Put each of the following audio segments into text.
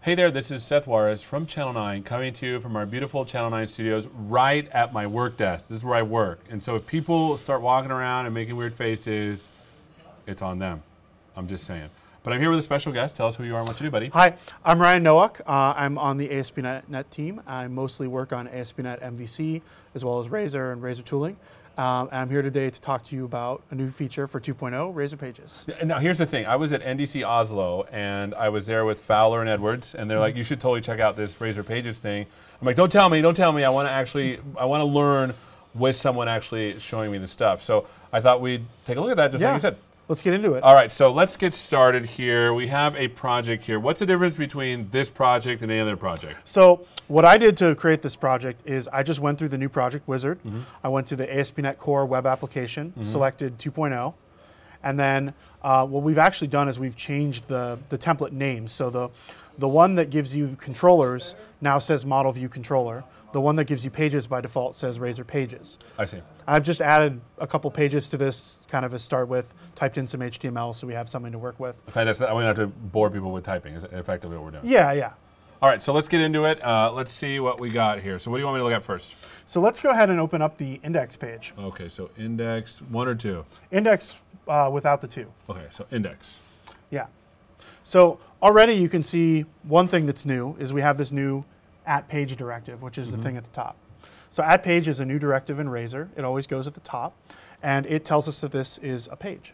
Hey there, this is Seth Juarez from Channel 9, coming to you from our beautiful Channel 9 studios right at my work desk. This is where I work. And so if people start walking around and making weird faces, it's on them. I'm just saying. But I'm here with a special guest. Tell us who you are and what you do, buddy. Hi, I'm Ryan Nowak. I'm on the ASP.NET team. I mostly work on ASP.NET MVC, as well as Razor and Razor tooling. And I'm here today to talk to you about a new feature for 2.0, Razor Pages. Now, here's the thing. I was at NDC Oslo, and I was there with Fowler and Edwards, and they're like, you should totally check out this Razor Pages thing. I'm like, don't tell me. I want to learn with someone actually showing me the stuff. So I thought we'd take a look at that, just like you said. Let's get into it. All right, so let's get started here. We have a project here. What's the difference between this project and any other project? So what I did to create this project is I just went through the new project wizard. I went to the ASP.NET Core web application, selected 2.0. And then what we've actually done is we've changed the template names. So the one that gives you controllers now says Model View Controller. The one that gives you pages by default says Razor Pages. I see. I've just added a couple pages to this, kind of a start with, typed in some HTML so we have something to work with. Fantastic. I won't have to bore people with typing, is effectively what we're doing. Yeah. All right, so let's get into it. Let's see what we got here. So what do you want me to look at first? So let's go ahead and open up the index page. Okay, so index 1 or 2? Index without the 2. Okay, so index. Yeah. So already you can see one thing that's new is we have this new @page directive, which is the thing at the top. So @page is a new directive in Razor. It always goes at the top, and it tells us that this is a page.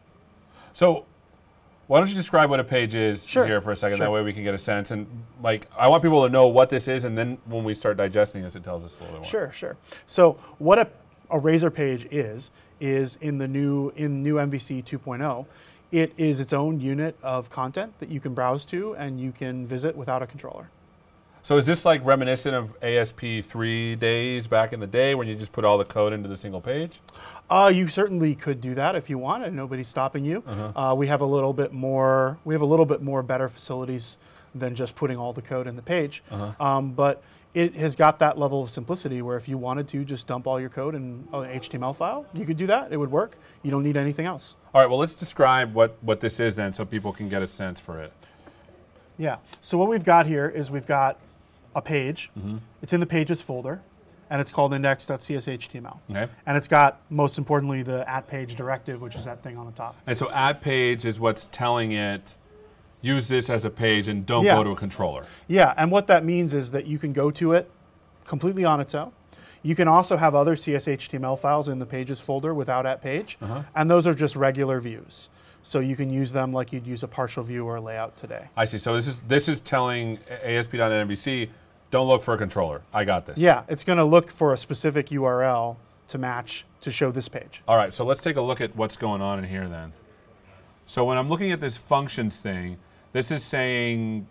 So why don't you describe what a page is Sure. here for a second? That way we can get a sense. And I want people to know what this is, and then when we start digesting this, it tells us a little bit more. Sure. So what a Razor page is in new MVC 2.0, it is its own unit of content that you can browse to and you can visit without a controller. So is this like reminiscent of ASP3 days back in the day when you just put all the code into the single page? You certainly could do that if you want, and nobody's stopping you. We have a little bit more better facilities than just putting all the code in the page. But it has got that level of simplicity where if you wanted to just dump all your code in an HTML file, you could do that. It would work. You don't need anything else. All right, well, let's describe what this is then so people can get a sense for it. Yeah. So what we've got here is we've got a page. It's in the pages folder, and it's called index.cshtml. Okay. And it's got, most importantly, the @page directive, which is that thing on the top. And so @page is what's telling it, use this as a page and don't go to a controller. Yeah, and what that means is that you can go to it completely on its own. You can also have other CSHTML files in the pages folder without @page, and those are just regular views. So you can use them like you'd use a partial view or a layout today. I see. So this is telling ASP.NET MVC, don't look for a controller. I got this. Yeah, it's going to look for a specific URL to match to show this page. All right, so let's take a look at what's going on in here then. So when I'm looking at this functions thing, this is saying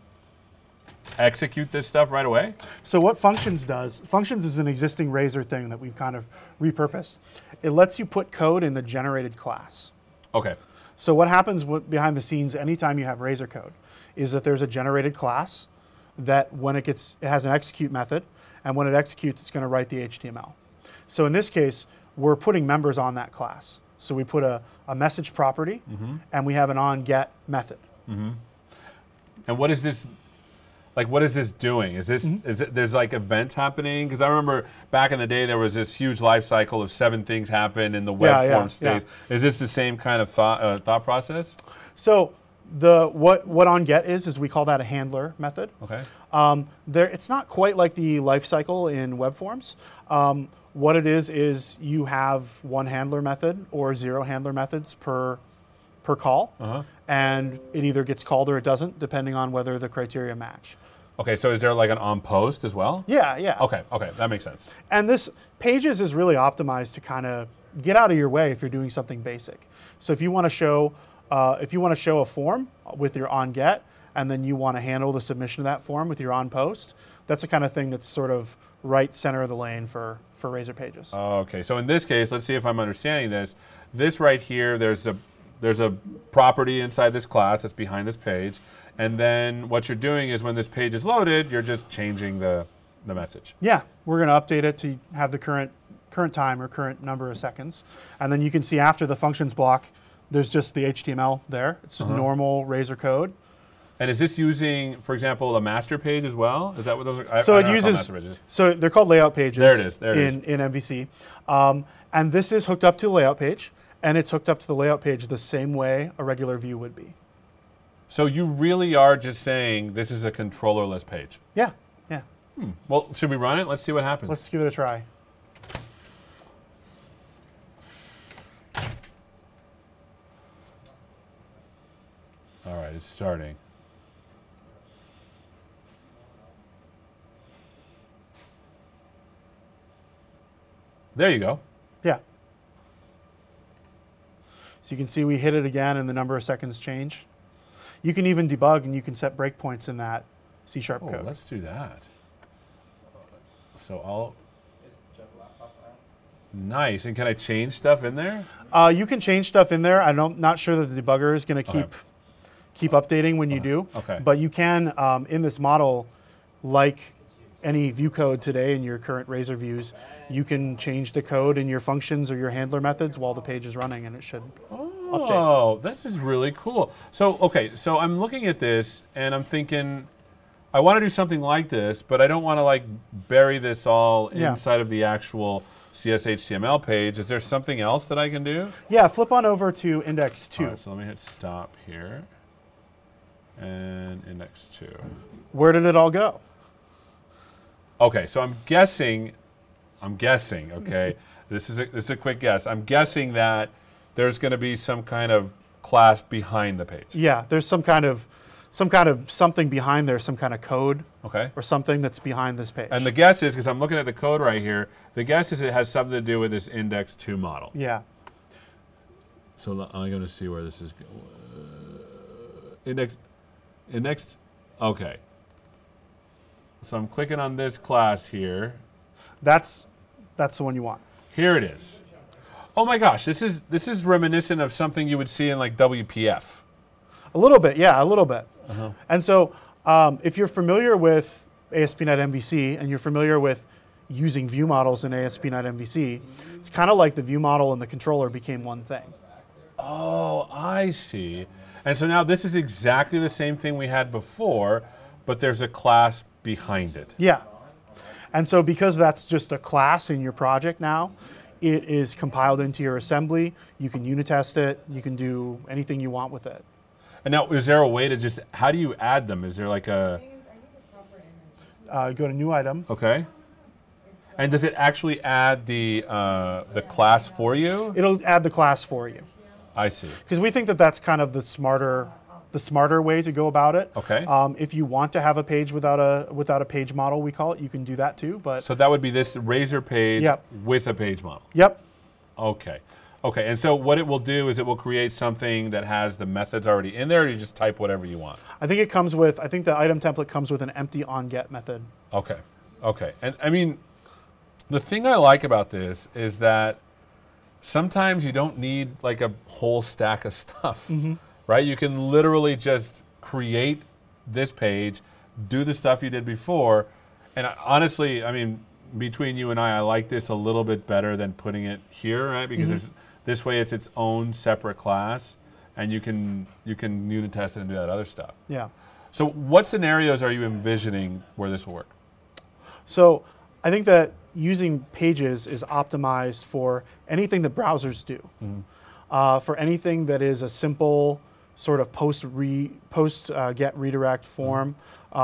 execute this stuff right away? So what functions does, functions is an existing Razor thing that we've kind of repurposed. It lets you put code in the generated class. Okay. So what happens behind the scenes anytime you have Razor code is that there's a generated class that when it has an execute method, and when it executes, it's going to write the HTML. So in this case, we're putting members on that class. So we put a message property, and we have an onGet method. And what is this? What is this doing? Is this there's events happening? Because I remember back in the day there was this huge life cycle of 7 things happen in the web form stage. Yeah. Is this the same kind of thought process? So what onGet is we call that a handler method. Okay. It's not quite like the life cycle in web forms. What it is you have 1 handler method or 0 handler methods per call, and it either gets called or it doesn't, depending on whether the criteria match. Okay, so is there an on-post as well? Yeah. Okay, that makes sense. And this Pages is really optimized to kind of get out of your way if you're doing something basic. So if you want to show a form with your onGet, and then you want to handle the submission of that form with your onPost, that's the kind of thing that's sort of right center of the lane for Razor Pages. Okay, so in this case, let's see if I'm understanding this. This right here, there's a property inside this class that's behind this page, and then what you're doing is when this page is loaded, you're just changing the message. Yeah, we're going to update it to have the current time or current number of seconds, and then you can see after the functions block, there's just the HTML there. It's just normal Razor code. And is this using, for example, a master page as well? Is that what those are? So I it don't know uses, master pages. so they're called layout pages. There it is, there it in MVC. And this is hooked up to the layout page, and it's hooked up to the layout page the same way a regular view would be. So you really are just saying this is a controllerless page. Yeah, yeah. Well, should we run it? Let's see what happens. Let's give it a try. All right, it's starting. There you go. Yeah. So you can see we hit it again and the number of seconds change. You can even debug and you can set breakpoints in that C# Oh, code. let's do that. So I'll. Nice. And can I change stuff in there? You can change stuff in there. I'm not sure that the debugger is going to Okay. keep updating when you do. Okay. But you can, in this model, like any view code today in your current Razor views, you can change the code in your functions or your handler methods while the page is running, and it should update. Oh, this is really cool. So, okay, so I'm looking at this and I'm thinking, I want to do something like this, but I don't want to like bury this all Yeah. inside of the actual CS/HTML page. Is there something else that I can do? Yeah, flip on over to index 2. All right, so let me hit stop here. And index 2. Where did it all go? Okay, so I'm guessing, okay, this is a quick guess. I'm guessing that there's going to be some kind of class behind the page. Yeah, there's some kind of something behind there, some kind of code Okay. or something that's behind this page. And the guess is, because I'm looking at the code right here, the guess is it has something to do with this index 2 model. yeah. So I'm going to see where this is going. Index, okay. So I'm clicking on this class here. That's the one you want. Here it is. Oh my gosh, this is reminiscent of something you would see in like WPF. A little bit, yeah, a little bit. And so if you're familiar with ASP.NET MVC and you're familiar with using view models in ASP.NET MVC, it's kind of like the view model and the controller became one thing. Oh, I see. And so now this is exactly the same thing we had before, but there's a class behind it. Yeah. And so because that's just a class in your project now, it is compiled into your assembly. You can unit test it. You can do anything you want with it. And now, is there a way to just, how do you add them? Is there like a, Go to new item. okay. And does it actually add the class for you? It'll add the class for you. I see. Because we think that that's kind of the smarter way to go about it. Okay. If you want to have a page without a page model, we call it, you can do that too. But So that would be this Razor page Yep. with a page model. yep, Okay. Okay, and so what it will do is it will create something that has the methods already in there, or you just type whatever you want? I think the item template comes with an empty onGet method. Okay. Okay. And I mean, the thing I like about this is that sometimes you don't need like a whole stack of stuff, right? You can literally just create this page, do the stuff you did before. And honestly, I mean, between you and I like this a little bit better than putting it here, right? Because this way it's its own separate class, and you can unit test it and do that other stuff. Yeah. So what scenarios are you envisioning where this will work? So I think that using pages is optimized for anything that browsers do. For anything that is a simple sort of post get redirect form,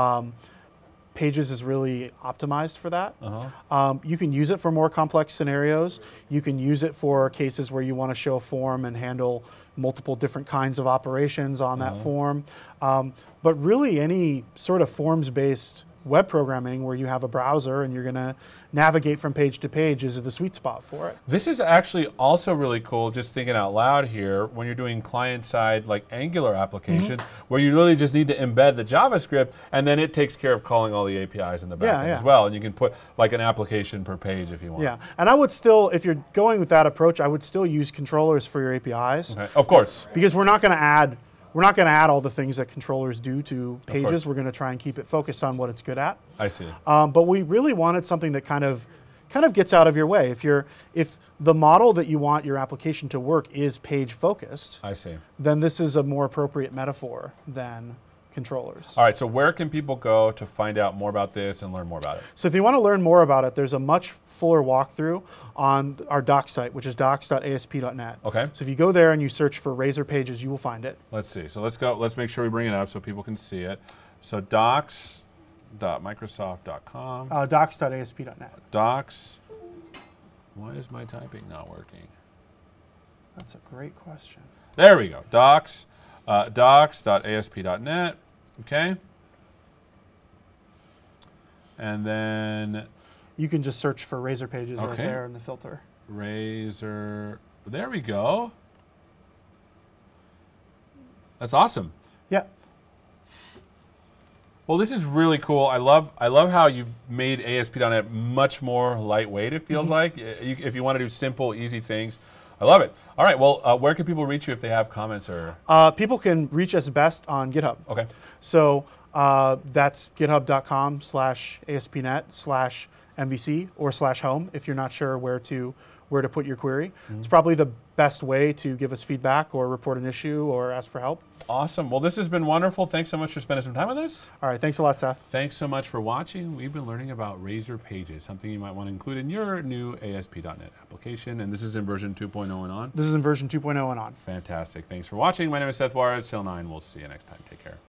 Pages is really optimized for that. You can use it for more complex scenarios. You can use it for cases where you want to show a form and handle multiple different kinds of operations on that form. But really any sort of forms-based web programming where you have a browser and you're going to navigate from page to page is the sweet spot for it. This is actually also really cool, just thinking out loud here, when you're doing client-side like Angular applications, where you literally just need to embed the JavaScript, and then it takes care of calling all the APIs in the back end as well, and you can put like an application per page if you want. Yeah, and I would still, if you're going with that approach, I would still use controllers for your APIs. Okay. Of course. Because we're not going to add all the things that controllers do to pages. We're going to try and keep it focused on what it's good at. I see. But we really wanted something that kind of gets out of your way. If the model that you want your application to work is page focused, I see. then this is a more appropriate metaphor than controllers. All right, so where can people go to find out more about this and learn more about it? So if you want to learn more about it, there's a much fuller walkthrough on our docs site, which is docs.asp.net. Okay. So if you go there and you search for Razor Pages, you will find it. Let's see. So let's go. Let's make sure we bring it up so people can see it. So docs.microsoft.com. Docs.asp.net. Docs. Why is my typing not working? That's a great question. There we go. Docs.asp.net. Okay. And then You can just search for Razor Pages right Okay. there in the filter. Razor. There we go. That's awesome. Yeah. Well, this is really cool. I love how you've made ASP.NET much more lightweight, it feels like. If you want to do simple, easy things. I love it. All right, well, where can people reach you if they have comments or? People can reach us best on GitHub. Okay. So that's github.com/ASP.NET/MVC or /home if you're not sure where to put your query. It's probably the best way to give us feedback or report an issue or ask for help. Awesome. Well, this has been wonderful. Thanks so much for spending some time with us. All right, thanks a lot, Seth. Thanks so much for watching. We've been learning about Razor Pages, something you might want to include in your new ASP.NET application. And this is in version 2.0 and on. This is in version 2.0 and on. Fantastic. Thanks for watching. My name is Seth Juarez. Channel 9. We'll see you next time. Take care.